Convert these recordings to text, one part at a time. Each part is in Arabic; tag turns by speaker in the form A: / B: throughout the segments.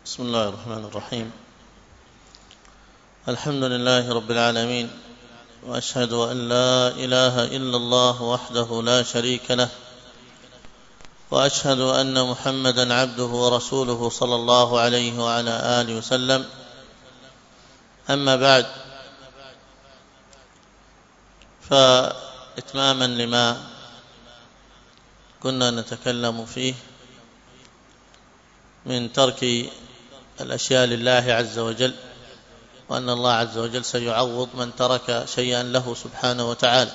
A: بسم الله الرحمن الرحيم. الحمد لله رب العالمين، وأشهد أن لا إله إلا الله وحده لا شريك له، وأشهد أن محمدا عبده ورسوله صلى الله عليه وعلى آله وسلم. أما بعد، فإتماما لما كنا نتكلم فيه من ترك الأشياء لله عز وجل، وأن الله عز وجل سيعوض من ترك شيئا له سبحانه وتعالى.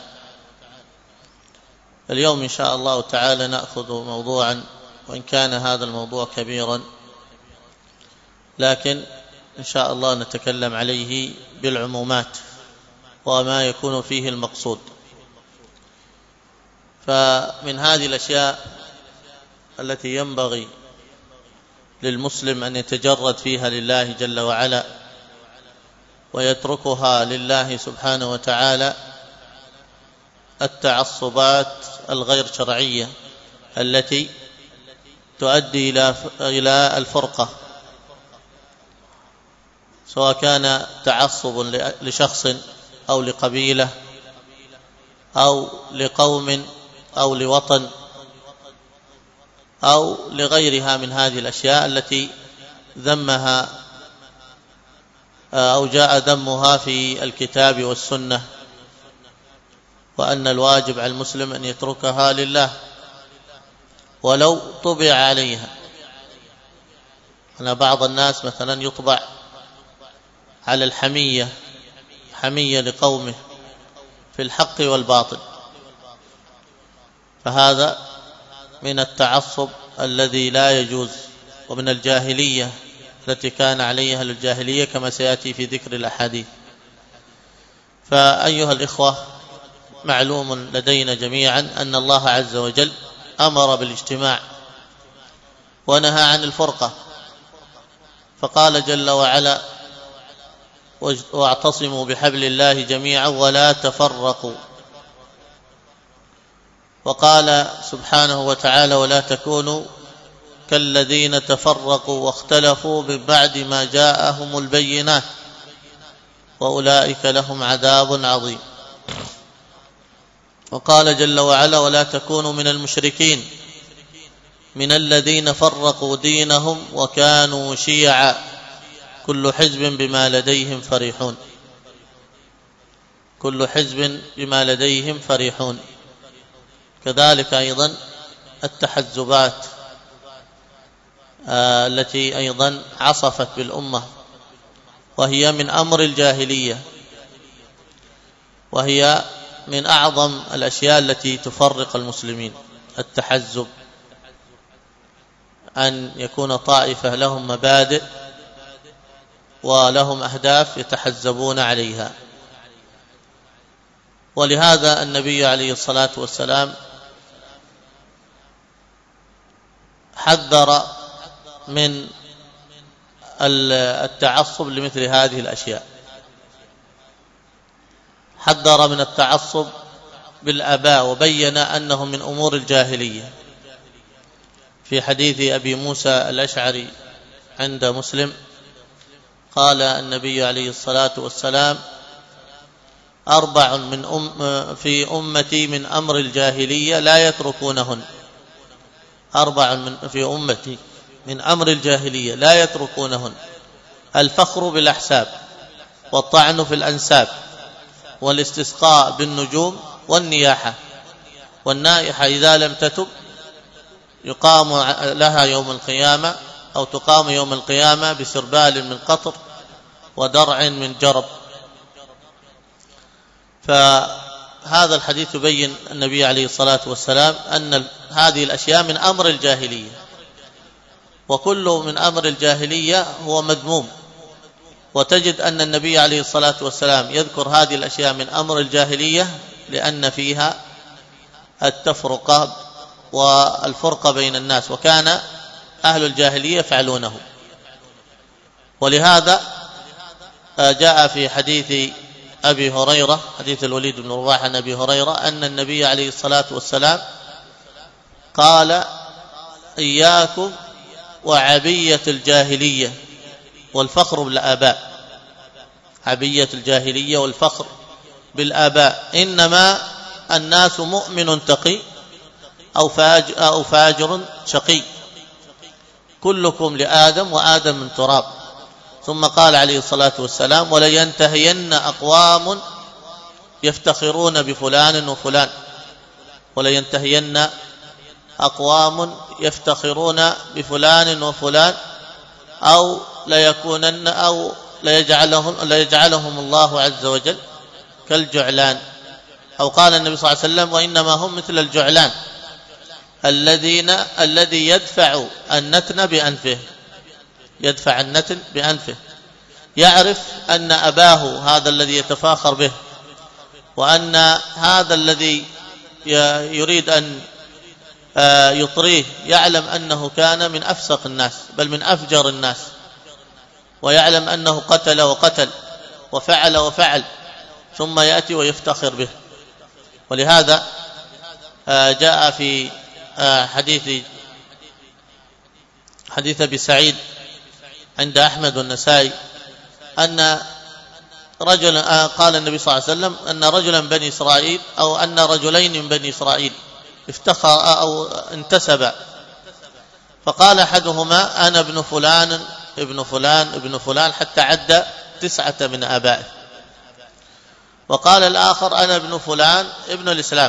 A: اليوم إن شاء الله تعالى نأخذ موضوعا، وإن كان هذا الموضوع كبيرا، لكن إن شاء الله نتكلم عليه بالعمومات وما يكون فيه المقصود. فمن هذه الأشياء التي ينبغي للمسلم أن يتجرد فيها لله جل وعلا ويتركها لله سبحانه وتعالى التعصبات الغير شرعية التي تؤدي إلى الفرقة، سواء كان تعصب لشخص أو لقبيلة أو لقوم أو لوطن أو لغيرها من هذه الأشياء التي ذمها أو جاء ذمها في الكتاب والسنة، وأن الواجب على المسلم أن يتركها لله ولو طبع عليها. أن بعض الناس مثلا يطبع على حمية لقومه في الحق والباطل، فهذا من التعصب الذي لا يجوز، ومن الجاهلية التي كان عليها أهل الجاهلية كما سيأتي في ذكر الأحاديث. فأيها الإخوة، معلوم لدينا جميعا أن الله عز وجل أمر بالاجتماع ونهى عن الفرقة، فقال جل وعلا: واعتصموا بحبل الله جميعا ولا تفرقوا. وقال سبحانه وتعالى: ولا تكونوا كالذين تفرقوا واختلفوا من بعد ما جاءهم البينات وأولئك لهم عذاب عظيم. وقال جل وعلا: ولا تكونوا من المشركين من الذين فرقوا دينهم وكانوا شيعا كل حزب بما لديهم فرحون. كل حزب بما لديهم فرحون. كذلك أيضا التحزبات التي أيضا عصفت بالأمة، وهي من أمر الجاهلية، وهي من أعظم الأشياء التي تفرق المسلمين. التحزب، أن يكون طائفة لهم مبادئ ولهم أهداف يتحزبون عليها. ولهذا النبي عليه الصلاة والسلام حذر من التعصب لمثل هذه الأشياء. حذر من التعصب بالآباء وبين أنه من أمور الجاهلية. في حديث أبي موسى الأشعري عند مسلم قال النبي عليه الصلاة والسلام: 4 في أمتي من أمر الجاهلية لا يتركونهن. 4 في أمتي من أمر الجاهلية لا يتركونهن: الفخر بالأحساب، والطعن في الأنساب، والاستسقاء بالنجوم، والنياحة. والنائحة إذا لم تتب يقام لها يوم القيامة، أو تقام يوم القيامة بسربال من قطر ودرع من جرب. فهذا الحديث يبين النبي عليه الصلاة والسلام أن هذه الأشياء من أمر الجاهلية، وكل من أمر الجاهلية هو مذموم. وتجد أن النبي عليه الصلاة والسلام يذكر هذه الأشياء من أمر الجاهلية لأن فيها التفرقة والفرقة بين الناس، وكان أهل الجاهلية يفعلونه. ولهذا جاء في حديث أبي هريرة، حديث الوليد بن رباح عن أبي هريرة، أن النبي عليه الصلاة والسلام قال: إياكم وعبية الجاهلية، والفخر بالآباء، عبية الجاهلية والفخر بالآباء. إنما الناس مؤمن تقي أو فاجر شقي، كلكم لآدم وآدم من تراب. ثم قال عليه الصلاة والسلام: ولينتهين أقوام يفتخرون بفلان وفلان، ولينتهين أقوام يفتخرون بفلان وفلان، أو ليكونن أو ليجعلهم الله عز وجل كالجعلان. أو قال النبي صلى الله عليه وسلم: وإنما هم مثل الجعلان الذي يدفع النتن بأنفه، يدفع النتن بأنفه، يعرف أن أباه هذا الذي يتفاخر به، وأن هذا الذي يريد أن يطريه يعلم أنه كان من أفسق الناس بل من أفجر الناس، ويعلم أنه قتل وقتل وفعل وفعل، ثم يأتي ويفتخر به. ولهذا جاء في حديث أبي سعيد عند أحمد والنسائي أن رجلا قال النبي صلى الله عليه وسلم أن رجلا بني إسرائيل، أو أن رجلين من بني إسرائيل افتخر أو انتسبا، فقال أحدهما: أنا ابن فلان ابن فلان ابن فلان، حتى عد 9 من آبائه. وقال الآخر: أنا ابن فلان ابن الإسلام.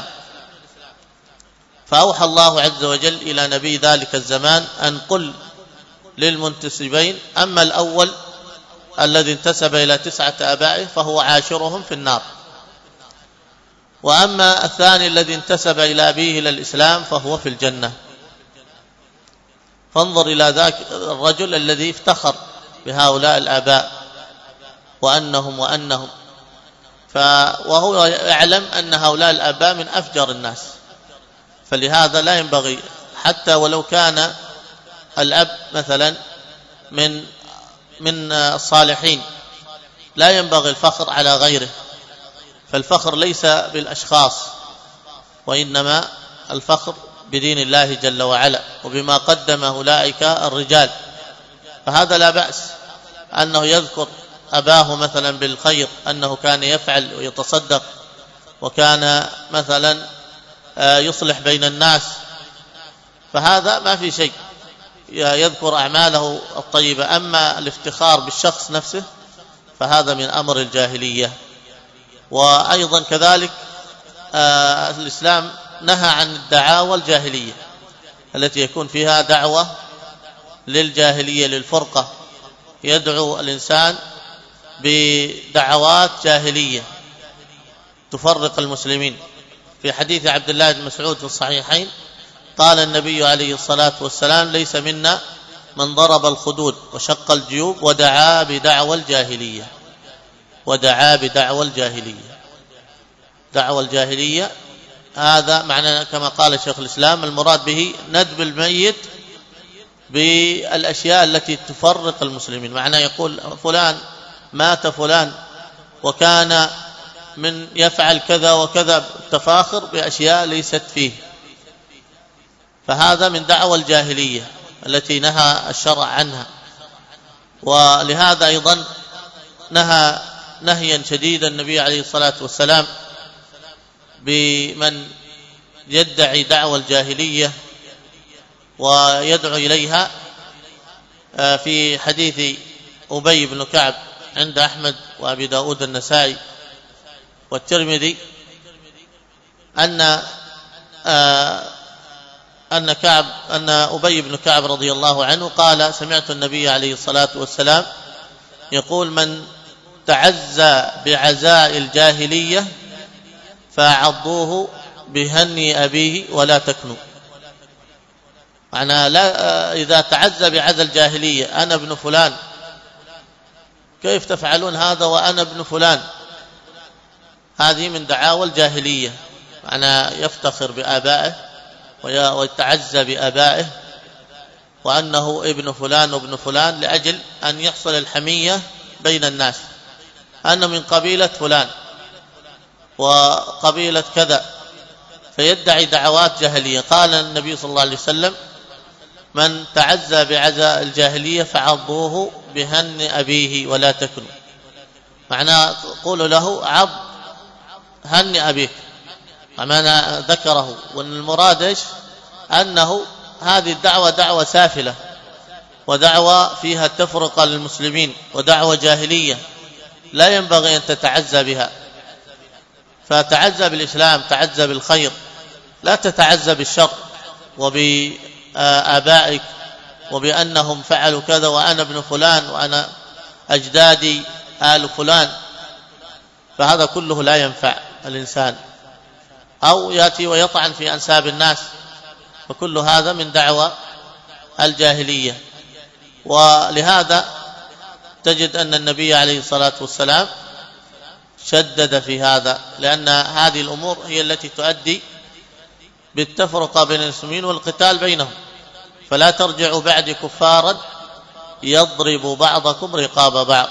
A: فأوحى الله عز وجل إلى نبي ذلك الزمان أن قل للمنتسبين: أما الأول الذي انتسب إلى 9 آبائه فهو عاشرهم في النار، وأما الثاني الذي انتسب إلى أبيه إلى الإسلام فهو في الجنة. فانظر إلى ذاك الرجل الذي افتخر بهؤلاء الآباء وأنهم وهو يعلم أن هؤلاء الآباء من أفجر الناس. فلهذا لا ينبغي، حتى ولو كان الأب مثلا من الصالحين، لا ينبغي الفخر على غيره، فالفخر ليس بالأشخاص، وإنما الفخر بدين الله جل وعلا وبما قدم أولئك الرجال. فهذا لا بأس أنه يذكر أباه مثلا بالخير، أنه كان يفعل ويتصدق، وكان مثلا يصلح بين الناس، فهذا ما في شيء، يذكر أعماله الطيبة. أما الافتخار بالشخص نفسه فهذا من أمر الجاهلية. وأيضا كذلك الإسلام نهى عن الدعاوى الجاهلية التي يكون فيها دعوة للجاهلية، للفرقة، يدعو الإنسان بدعوات جاهلية تفرق المسلمين. في حديث عبد الله بن مسعود في الصحيحين قال النبي عليه الصلاة والسلام: ليس منا من ضرب الخدود وشق الجيوب ودعا بدعوى الجاهلية. ودعا بدعوى الجاهلية، دعوى الجاهلية هذا معنى كما قال شيخ الإسلام المراد به ندب الميت بالأشياء التي تفرق المسلمين، معنى يقول فلان مات فلان وكان من يفعل كذا وكذا، التفاخر بأشياء ليست فيه، فهذا من دعوى الجاهلية التي نهى الشرع عنها. ولهذا أيضا نهى نهيا شديدا النبي عليه الصلاة والسلام بمن يدعي دعوى الجاهلية ويدعو إليها. في حديث أبي بن كعب عند أحمد وأبي داود النسائي والترمذي أن أبي بن كعب رضي الله عنه قال: سمعت النبي عليه الصلاة والسلام يقول: من تعزى بعزاء الجاهلية فأعضوه بهني أبيه ولا تكنوا. معنى لا، إذا تعزى بعزاء الجاهلية، أنا ابن فلان، كيف تفعلون هذا وأنا ابن فلان؟ هذه من دعاوى الجاهلية، معنى يفتخر بآبائه ويتعزى بآبائه وأنه ابن فلان وابن فلان، لأجل أن يحصل الحمية بين الناس، أنا من قبيلة فلان وقبيلة كذا، فيدعي دعوات جاهلية. قال النبي صلى الله عليه وسلم: من تعزى بعزاء الجاهلية فعضوه بهن أبيه ولا تكنوا، معناه قولوا له عض هن أبيك، معناه ذكره. وأن المراد إيش؟ أنه هذه الدعوة دعوة سافلة، ودعوة فيها تفرقة للمسلمين، ودعوة جاهلية لا ينبغي أن تتعزى بها. فتعزى بالإسلام، تعزى بالخير، لا تتعزى بالشر وبآبائك وبأنهم فعلوا كذا وأنا ابن فلان وأنا أجدادي آل فلان، فهذا كله لا ينفع الإنسان. أو يأتي ويطعن في أنساب الناس، فكل هذا من دعوة الجاهلية. ولهذا تجد أن النبي عليه الصلاة والسلام شدد في هذا، لأن هذه الأمور هي التي تؤدي بالتفرقة بين المسلمين والقتال بينهم. فلا ترجعوا بعد كفارا يضرب بعضكم رقاب بعض.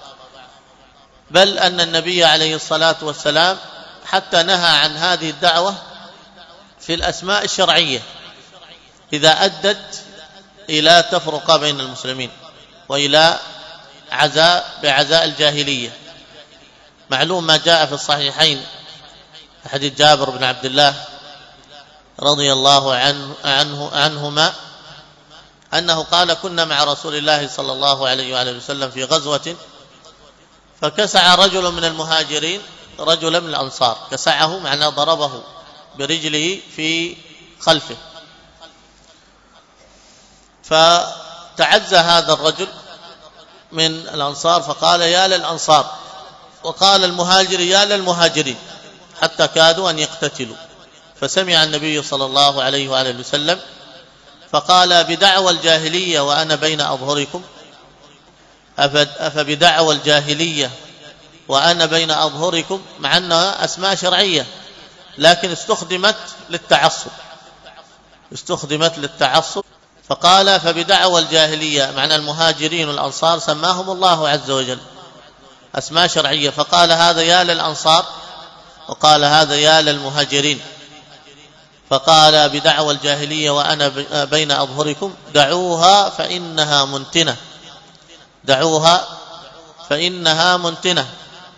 A: بل أن النبي عليه الصلاة والسلام حتى نهى عن هذه الدعوة في الأسماء الشرعية إذا أدت إلى تفرقة بين المسلمين وإلى بعزاء الجاهلية. معلوم ما جاء في الصحيحين حديث جابر بن عبد الله رضي الله عنهما أنه قال: كنا مع رسول الله صلى الله عليه وآله وسلم في غزوة، فكسع رجل من المهاجرين رجلا من الأنصار، كسعه معناه ضربه برجله في خلفه. فتعزى هذا الرجل من الأنصار فقال: يا للأنصار، وقال المهاجر: يا للمهاجرين، حتى كادوا أن يقتتلوا. فسمع النبي صلى الله عليه وآله وسلم فقال: بدعوى الجاهلية وأنا بين أظهركم، أفبدعوى الجاهلية وأنا بين أظهركم، مع أنها أسماء شرعية لكن استخدمت للتعصب. فقال: فبدعوى الجاهلية، معنى المهاجرين والأنصار سماهم الله عز وجل أسماء شرعية، فقال هذا يا للأنصار وقال هذا يا للمهاجرين. فقال: بدعوى الجاهلية وأنا بين أظهركم، دعوها فإنها منتنة، دعوها فإنها منتنة.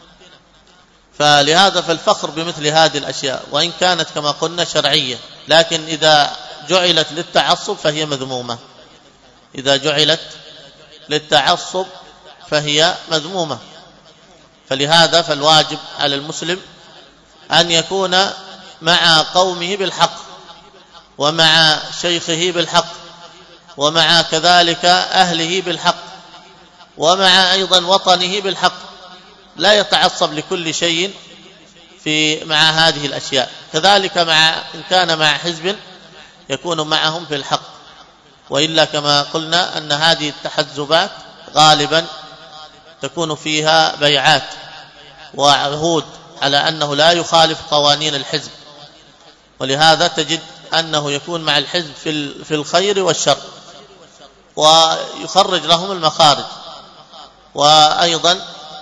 A: فلهذا فالفخر بمثل هذه الأشياء وإن كانت كما قلنا شرعية، لكن إذا جعلت للتعصب فهي مذمومة، إذا جعلت للتعصب فهي مذمومة. فلهذا فالواجب على المسلم أن يكون مع قومه بالحق، ومع شيخه بالحق، ومع كذلك أهله بالحق، ومع أيضا وطنه بالحق، لا يتعصب لكل شيء مع هذه الأشياء. كذلك إن كان مع حزب يكون معهم في الحق، وإلا كما قلنا أن هذه التحزبات غالبا تكون فيها بيعات وعهود على أنه لا يخالف قوانين الحزب، ولهذا تجد أنه يكون مع الحزب في الخير والشر ويخرج لهم المخارج، وأيضا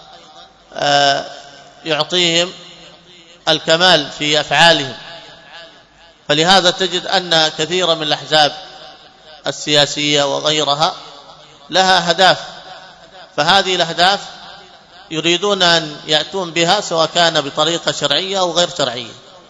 A: يعطيهم الكمال في أفعالهم. فلهذا تجد أن كثيرا من الأحزاب السياسية وغيرها لها أهداف، فهذه الأهداف يريدون أن يأتون بها سواء كان بطريقة شرعية أو غير شرعية،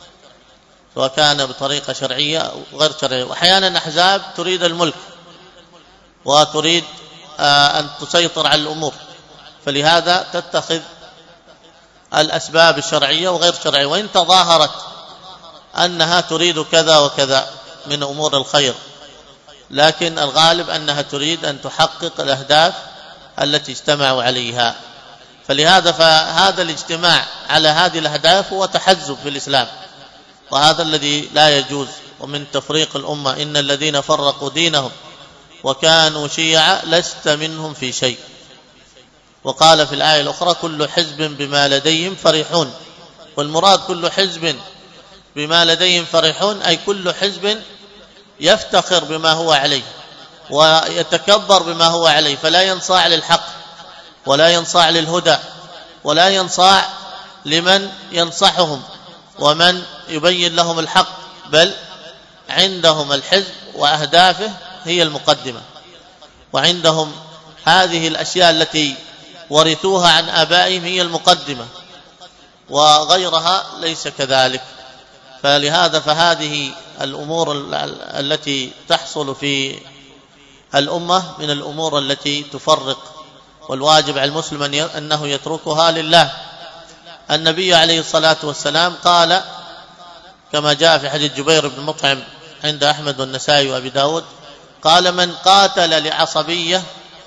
A: وأحيانا أحزاب تريد الملك وتريد أن تسيطر على الأمور، فلهذا تتخذ الأسباب الشرعية وغير شرعية، وإن تظاهرت أنها تريد كذا وكذا من أمور الخير، لكن الغالب أنها تريد أن تحقق الأهداف التي اجتمعوا عليها. فلهذا فهذا الاجتماع على هذه الأهداف هو تحزب في الإسلام، وهذا الذي لا يجوز. ومن تفريق الأمة: إن الذين فرقوا دينهم وكانوا شيعا لست منهم في شيء. وقال في الآية الأخرى: كل حزب بما لديهم فرحون. والمراد كل حزب بما لديهم فرحون أي كل حزب يفتخر بما هو عليه ويتكبر بما هو عليه، فلا ينصاع للحق ولا ينصاع للهدى ولا ينصاع لمن ينصحهم ومن يبين لهم الحق، بل عندهم الحزب وأهدافه هي المقدمة، وعندهم هذه الأشياء التي ورثوها عن آبائهم هي المقدمة، وغيرها ليس كذلك. فلهذا فهذه الأمور التي تحصل في الأمة من الأمور التي تفرق، والواجب على المسلم أنه يتركها لله. النبي عليه الصلاة والسلام قال كما جاء في حديث جبير بن مطعم عند أحمد والنسائي وأبي داود، قال من قاتل لعصبية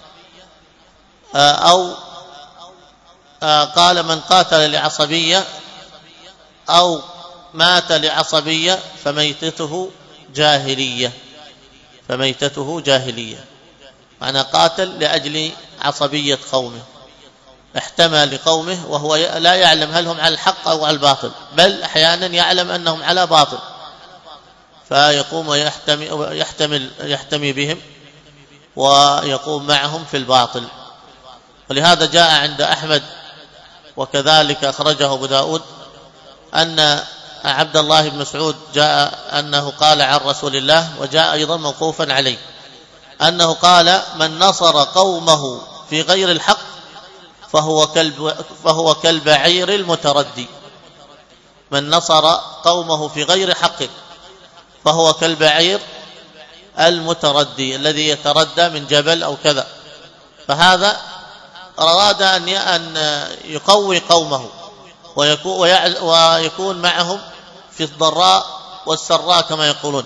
A: قال من قاتل لعصبية أو مات لعصبية فميتته جاهلية. فميتته جاهلية معنى قاتل لأجل عصبية قومه، احتمى لقومه وهو لا يعلم هل هم على الحق أو على الباطل، بل أحيانا يعلم أنهم على باطل فيقوم يحتمي بهم ويقوم معهم في الباطل. ولهذا جاء عند أحمد وكذلك أخرجه أبو داود أن عبد الله بن مسعود جاء أنه قال عن رسول الله، وجاء أيضا موقوفا عليه أنه قال من نصر قومه في غير الحق فهو كالبعير المتردي. من نصر قومه في غير حق فهو كالبعير المتردي الذي يتردى من جبل أو كذا. فهذا أراد أن يقوي قومه ويكون معهم في الضراء والسراء كما يقولون،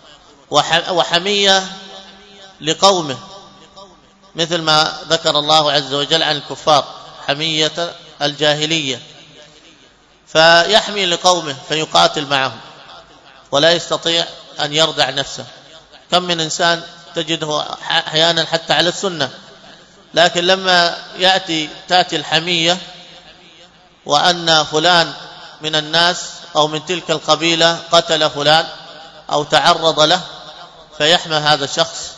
A: وحمية لقومه مثل ما ذكر الله عز وجل عن الكفار حمية الجاهلية، فيحمي لقومه فيقاتل معهم ولا يستطيع أن يردع نفسه. كم من إنسان تجده أحيانا حتى على السنة، لكن لما تأتي الحمية وأن فلان من الناس أو من تلك القبيلة قتل فلان أو تعرض له، فيحمى هذا الشخص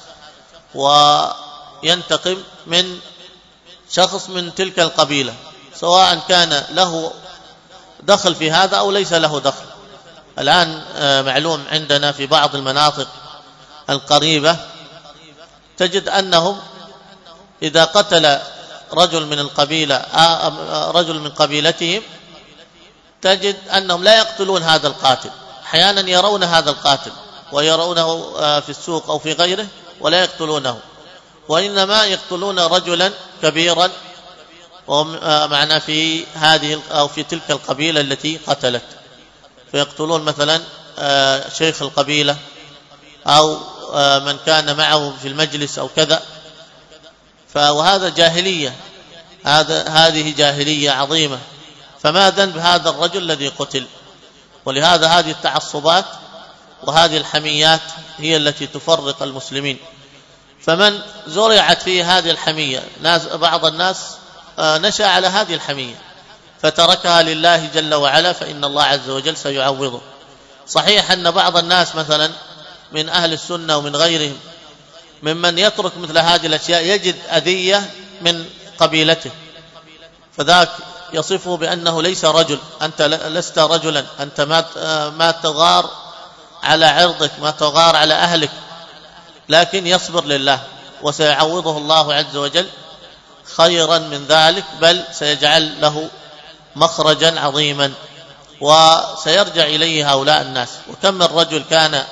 A: وينتقم من شخص من تلك القبيلة، سواء كان له دخل في هذا أو ليس له دخل. الآن معلوم عندنا في بعض المناطق القريبة تجد أنهم إذا قتل رجل من القبيلة رجل من قبيلتهم تجد أنهم لا يقتلون هذا القاتل، أحيانا يرون هذا القاتل ويرونه في السوق أو في غيره ولا يقتلونه، وإنما يقتلون رجلا كبيرا ومعنا في هذه أو في تلك القبيلة التي قتلت، فيقتلون مثلا شيخ القبيلة أو من كان معه في المجلس أو كذا. وهذا جاهلية، هذه جاهلية عظيمة. فما ذنب هذا الرجل الذي قتل؟ ولهذا هذه التعصبات وهذه الحميات هي التي تفرق المسلمين. فمن زرعت فيه هذه الحمية، بعض الناس نشأ على هذه الحمية فتركها لله جل وعلا، فإن الله عز وجل سيعوضه. صحيح أن بعض الناس مثلا من أهل السنة ومن غيرهم ممن يترك مثل هذه الأشياء يجد أذية من قبيلته، فذاك يصفه بأنه ليس رجل، أنت لست رجلا، أنت ما تغار على عرضك، ما تغار على أهلك، لكن يصبر لله وسيعوضه الله عز وجل خيرا من ذلك، بل سيجعل له مخرجا عظيما وسيرجع إليه هؤلاء الناس. وكم من رجل كان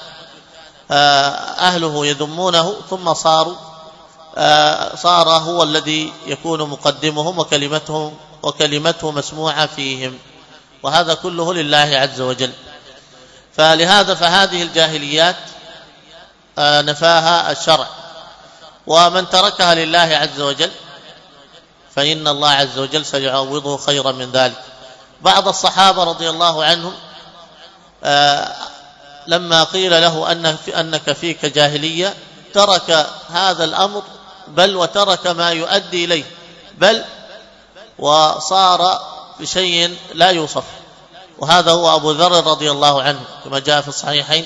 A: أهله يذمونه ثم صار هو الذي يكون مقدمهم وكلمته مسموعة فيهم، وهذا كله لله عز وجل. فلهذا فهذه الجاهليات نفاها الشرع، ومن تركها لله عز وجل فإن الله عز وجل سيعوضه خيرا من ذلك. بعض الصحابة رضي الله عنهم لما قيل له أنك فيك جاهلية ترك هذا الأمر، بل وترك ما يؤدي إليه، بل وصار بشيء لا يوصف. وهذا هو أبو ذر رضي الله عنه كما جاء في الصحيحين،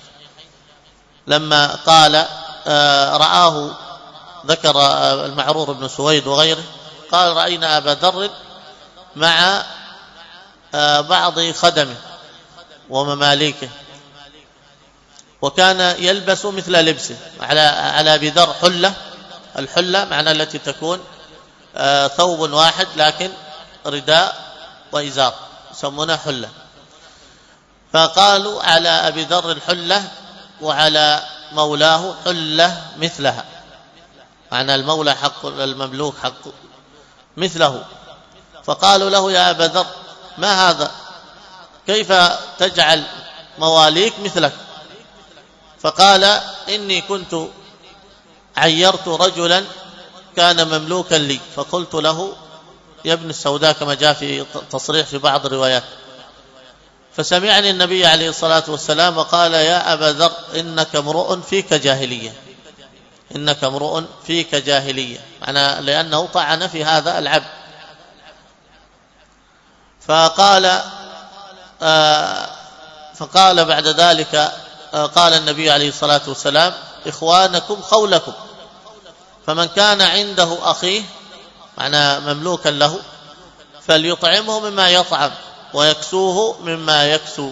A: لما قال رآه، ذكر المعرور بن سويد وغيره، قال رأينا أبا ذر مع بعض خدمه ومماليكه، وكان يلبس مثل لبسه. على أبي ذر حلة، الحلة معنى التي تكون ثوب واحد لكن رداء وإزار، يسمونها حلة. فقالوا على أبي ذر الحلة وعلى مولاه حلة مثلها، معنى المولى حق المملوك حق مثله. فقالوا له يا أبا ذر ما هذا، كيف تجعل مواليك مثلك؟ فقال إني كنت عيرت رجلا كان مملوكا لي، فقلت له يا ابن السوداء، كما جاء في تصريح في بعض الروايات. فسمعني النبي عليه الصلاة والسلام وقال يا أبا ذر إنك امرؤ فيك جاهلية، إنك امرؤ فيك جاهلية، معنى لأنه طعن في هذا العبد. فقال بعد ذلك قال النبي عليه الصلاة والسلام إخوانكم خولكم، فمن كان عنده أخيه معنى مملوكا له فليطعمه مما يطعم ويكسوه مما يكسو.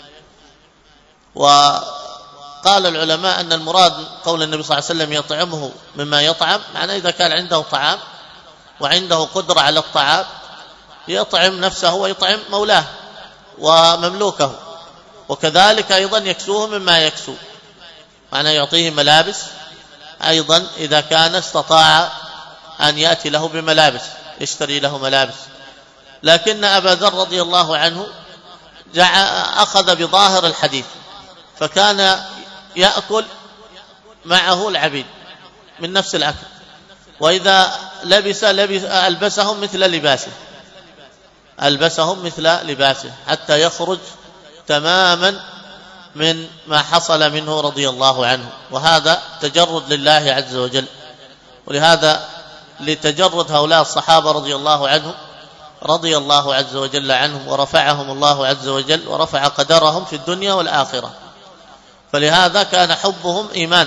A: وقال العلماء أن المراد قول النبي صلى الله عليه وسلم يطعمه مما يطعم، معنى إذا كان عنده طعام وعنده قدرة على الطعام يطعم نفسه ويطعم مولاه ومملوكه، وكذلك أيضا يكسوه مما يكسو، معنى يعطيه ملابس أيضا إذا كان استطاع أن يأتي له بملابس، يشتري له ملابس. لكن أبا ذر رضي الله عنه أخذ بظاهر الحديث، فكان يأكل معه العبيد من نفس الأكل، وإذا ألبسهم مثل لباسه، ألبسهم مثل لباسه حتى يخرج تماما من ما حصل منه رضي الله عنه. وهذا تجرد لله عز وجل. ولهذا لتجرد هؤلاء الصحابة رضي الله عنهم رضي الله عز وجل عنهم ورفعهم الله عز وجل ورفع قدرهم في الدنيا والآخرة. فلهذا كان حبهم إيمان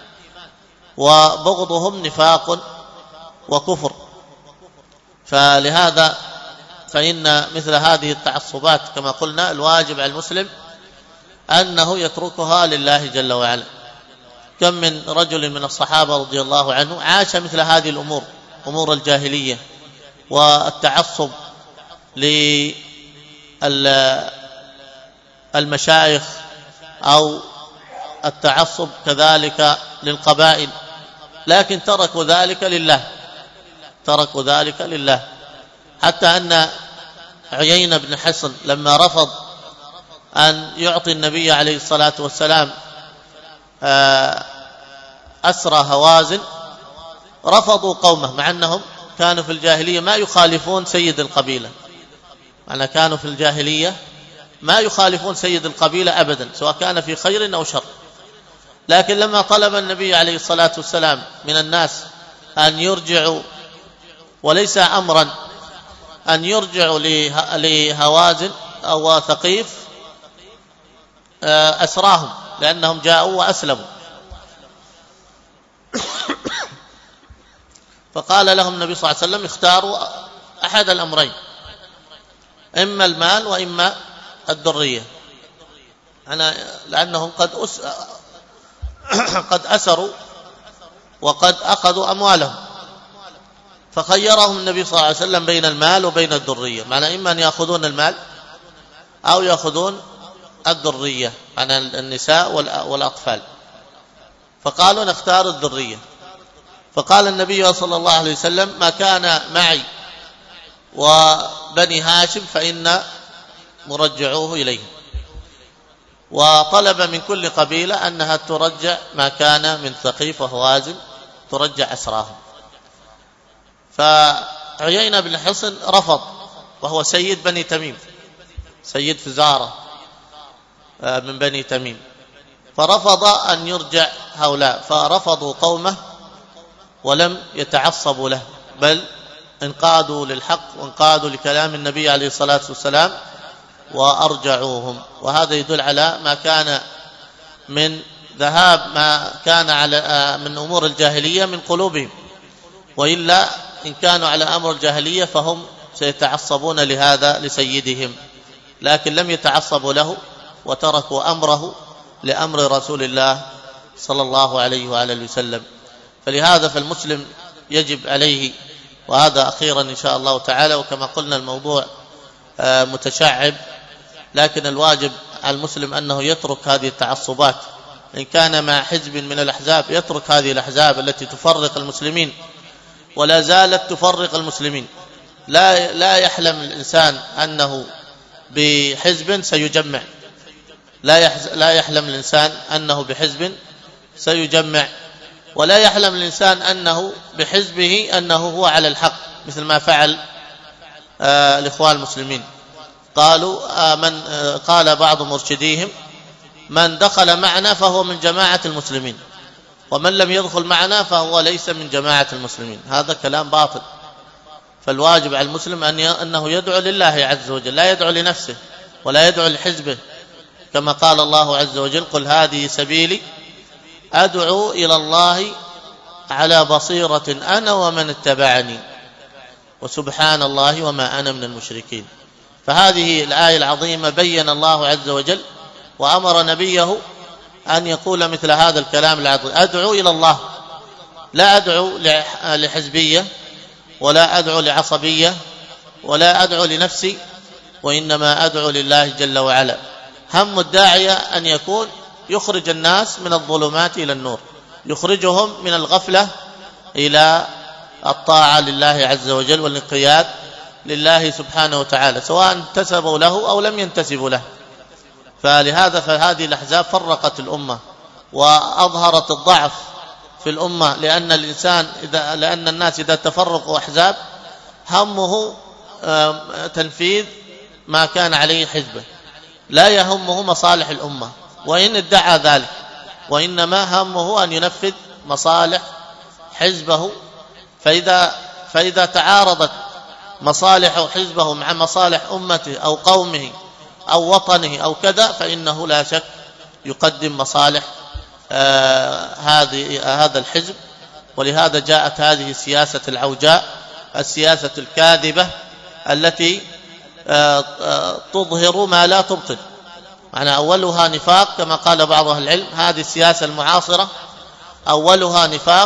A: وبغضهم نفاق وكفر. فلهذا فإن مثل هذه التعصبات كما قلنا الواجب على المسلم أنه يتركها لله جل وعلا. كم من رجل من الصحابة رضي الله عنه عاش مثل هذه الأمور، أمور الجاهلية والتعصب للمشايخ أو التعصب كذلك للقبائل، لكن تركوا ذلك لله، تركوا ذلك لله. حتى أن عيينة بن حصن لما رفض أن يعطي النبي عليه الصلاة والسلام أسرى هوازن، رفضوا قومه، مع أنهم كانوا في الجاهلية ما يخالفون سيد القبيلة، معنى كانوا في الجاهلية ما يخالفون سيد القبيلة أبدا سواء كان في خير أو شر. لكن لما طلب النبي عليه الصلاة والسلام من الناس أن يرجعوا، وليس أمرا أن يرجعوا لهوازن أو ثقيف، أسراهم لأنهم جاءوا وأسلموا. فقال لهم النبي صلى الله عليه وسلم اختاروا أحد الأمرين، إما المال وإما الذرية، لأنهم قد أسروا وقد أخذوا أموالهم. فخيرهم النبي صلى الله عليه وسلم بين المال وبين الذرية، معنى إما أن يأخذون المال أو يأخذون الذرية، معنى النساء والأطفال. فقالوا نختار الذرية. فقال النبي صلى الله عليه وسلم ما كان معي وبني هاشم فإن مرجعوه إليهم، وطلب من كل قبيلة أنها ترجع ما كان من ثقيف وهوازن، ترجع أسراهم. فعيينة بن حصن رفض، وهو سيد بني تميم، سيد فزارة من بني تميم، فرفض أن يرجع هؤلاء، فرفضوا قومه ولم يتعصبوا له، بل انقادوا للحق وانقادوا لكلام النبي عليه الصلاة والسلام وأرجعوهم. وهذا يدل على ما كان من ذهاب ما كان على من أمور الجاهلية من قلوبهم، وإلا إن كانوا على أمر الجاهلية فهم سيتعصبون لهذا لسيدهم، لكن لم يتعصبوا له وتركوا أمره لأمر رسول الله صلى الله عليه وآله وسلم. فلهذا فالمسلم يجب عليه، وهذا أخيرا إن شاء الله تعالى، وكما قلنا الموضوع متشعب، لكن الواجب على المسلم أنه يترك هذه التعصبات. إن كان مع حزب من الأحزاب يترك هذه الأحزاب التي تفرق المسلمين ولا زالت تفرق المسلمين. لا يحلم الإنسان أنه بحزب سيجمع، لا يحلم الإنسان أنه بحزب سيجمع، ولا يحلم الإنسان أنه بحزبه أنه هو على الحق، مثل ما فعل الإخوان المسلمين. قال بعض مرشديهم: من دخل معنا فهو من جماعة المسلمين، ومن لم يدخل معنا فهو ليس من جماعة المسلمين. هذا كلام باطل. فالواجب على المسلم أنه يدعو لله عز وجل، لا يدعو لنفسه ولا يدعو لحزبه، كما قال الله عز وجل: قل هذه سبيلي أدعو إلى الله على بصيرة أنا ومن اتبعني وسبحان الله وما أنا من المشركين. فهذه الآية العظيمة بين الله عز وجل وأمر نبيه أن يقول مثل هذا الكلام العظيم: أدعو إلى الله، لا أدعو لحزبية ولا أدعو لعصبية ولا أدعو لنفسي، وإنما أدعو لله جل وعلا. هم الداعية أن يكون يخرج الناس من الظلمات إلى النور، يخرجهم من الغفلة إلى الطاعة لله عز وجل والانقياد لله سبحانه وتعالى، سواء انتسبوا له أو لم ينتسبوا له. فلهذا فهذه الأحزاب فرقت الأمة وأظهرت الضعف في الأمة، لأن الناس إذا تفرقوا أحزاب همه تنفيذ ما كان عليه حزبه، لا يهمه مصالح الأمة وإن ادعى ذلك، وإنما همه أن ينفذ مصالح حزبه. فإذا تعارضت مصالح حزبه مع مصالح أمته أو قومه أو وطنه أو كذا، فإنه لا شك يقدم مصالح هذا الحزب. ولهذا جاءت هذه السياسة العوجاء، السياسة الكاذبة التي تظهر ما لا تبطن، معنى أولها نفاق كما قال بعض أهل العلم. هذه السياسة المعاصرة أولها نفاق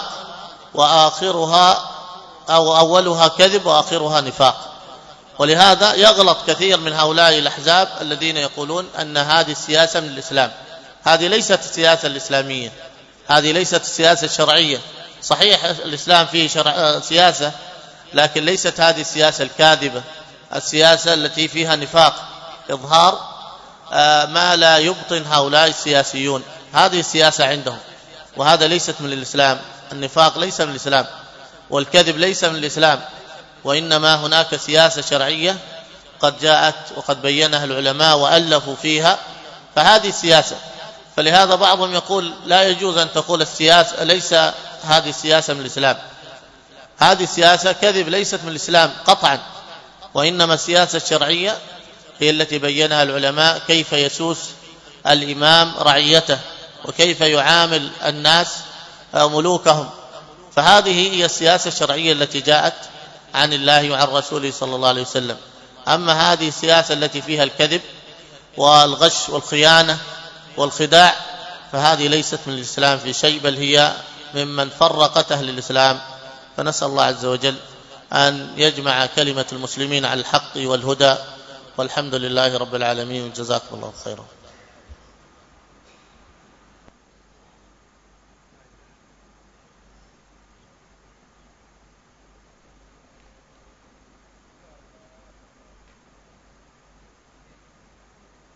A: أولها كذب وآخرها نفاق. ولهذا يغلط كثير من هؤلاء الأحزاب الذين يقولون أن هذه السياسة من الإسلام. هذه ليست السياسة الإسلامية، هذه ليست السياسة الشرعية. صحيح الإسلام فيه سياسة، لكن ليست هذه السياسة الكاذبة، السياسة التي فيها نفاق، إظهار ما لا يبطن هؤلاء السياسيون. هذه السياسة عندهم، وهذا ليست من الإسلام. النفاق ليس من الإسلام، والكذب ليس من الإسلام، وإنما هناك سياسة شرعية قد جاءت وقد بينها العلماء وألفوا فيها، فهذه السياسة. فلهذا بعضهم يقول لا يجوز أن تقول السياسة ليس هذه السياسة من الإسلام. هذه السياسة كذب، ليست من الإسلام قطعا، وإنما السياسة الشرعية هي التي بينها العلماء، كيف يسوس الإمام رعيته وكيف يعامل الناس ملوكهم. فهذه هي السياسة الشرعية التي جاءت عن الله وعن رسوله صلى الله عليه وسلم. أما هذه السياسة التي فيها الكذب والغش والخيانة والخداع فهذه ليست من الإسلام في شيء، بل هي ممن فرقت أهل الإسلام. فنسأل الله عز وجل أن يجمع كلمة المسلمين على الحق والهدى، والحمد لله رب العالمين، وجزاكم الله خيرا.